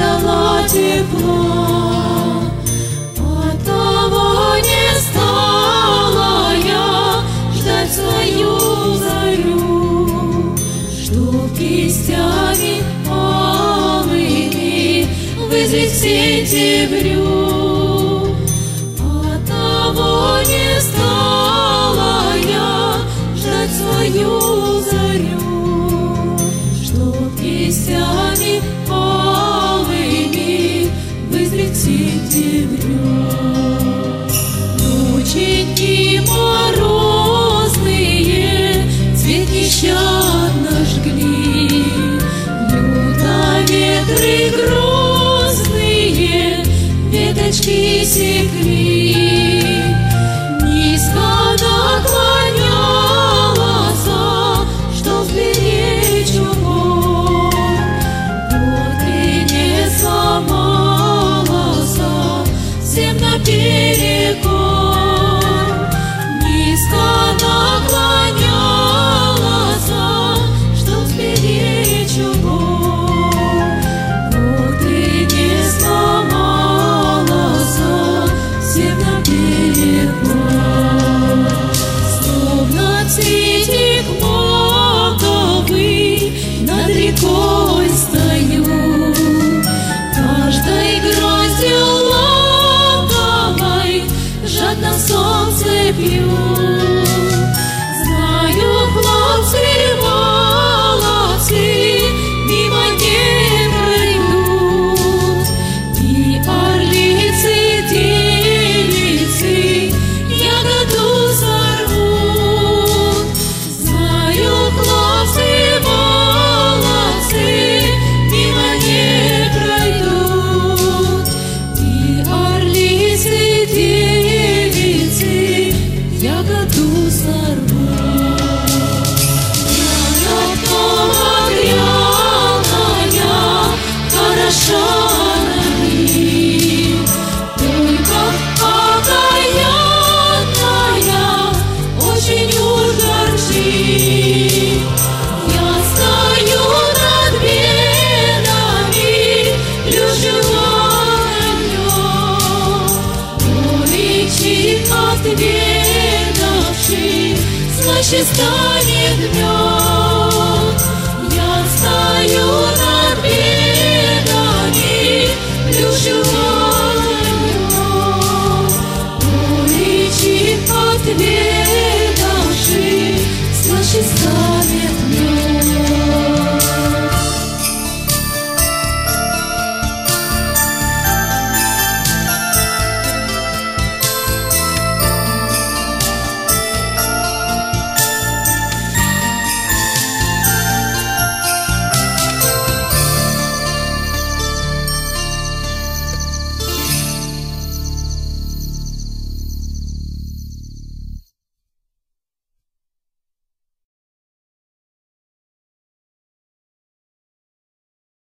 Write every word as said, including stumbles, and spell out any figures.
ждала тепла. Оттого не стала я ждать свою зарю, чтоб кистями алыми вызреть к сентябрю. Оттого не стала я ждать свою зарю, чтоб кистями алыми вызреть к сентябрю. Ноченьки морозные цвет нещадно жгли, люто ветры грозные веточки секли. Низко наклонялась, чтоб сберечь угор, вот и не сломалась всем наперекор. Низко наклонялась, чтоб сберечь угор, вот и не сломалась всем наперекор. Словно цветик маковый над рекой стою, каждой гроздью лаковой жадно в солнце пью. Знаю, хлопцы, молодцы, мимо не пройдут, и орлицы, телицы ягоду сорвут. Знаю, хлопцы, молодцы, мимо не пройдут, и орлицы, телицы ягоду сорвут. Ягодка багряная, хороша на вид, только окаянная, очень уж горчит. Я стою над бедами, гляжу огнем, кроличий отведавший, значит,